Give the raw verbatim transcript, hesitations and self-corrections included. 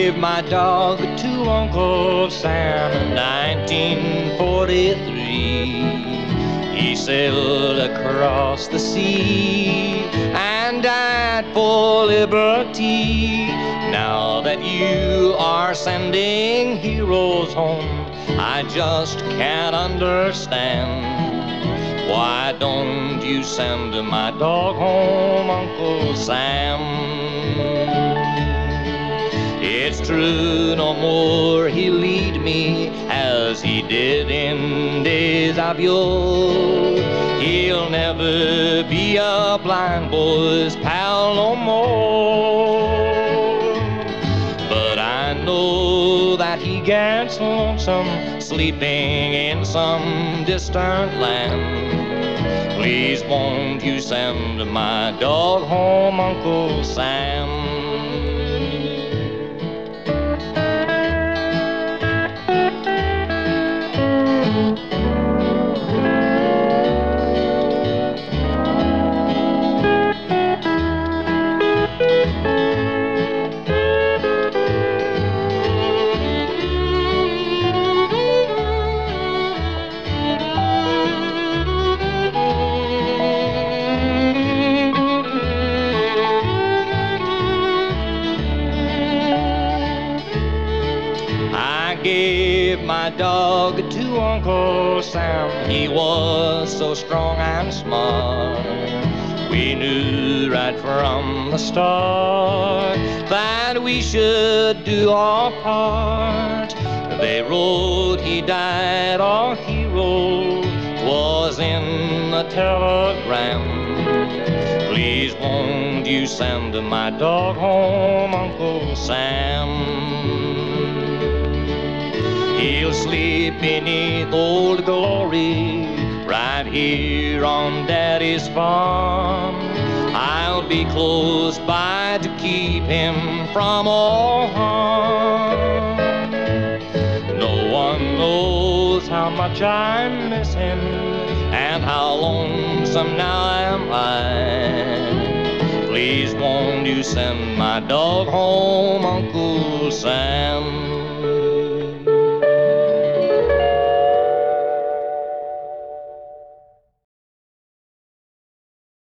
gave my dog to Uncle Sam in nineteen forty-three. He sailed across the sea and died for liberty. Now that you are sending heroes home, I just can't understand. Why don't you send my dog home, Uncle Sam? It's true, no more he'll lead me as he did in days of yore. He'll never be a blind boy's pal no more. But I know that he gets lonesome sleeping in some distant land. Please won't you send my dog home, Uncle Sam? I gave my dog to Uncle Sam. He was so strong and smart. We knew right from the start that we should do our part. They wrote he died, our hero was in the telegram. Please won't you send my dog home, Uncle Sam? He'll sleep beneath Old Glory right here on Daddy's farm. I'll be close by to keep him from all harm. No one knows how much I miss him and how lonesome now am I. Please won't you send my dog home, Uncle Sam?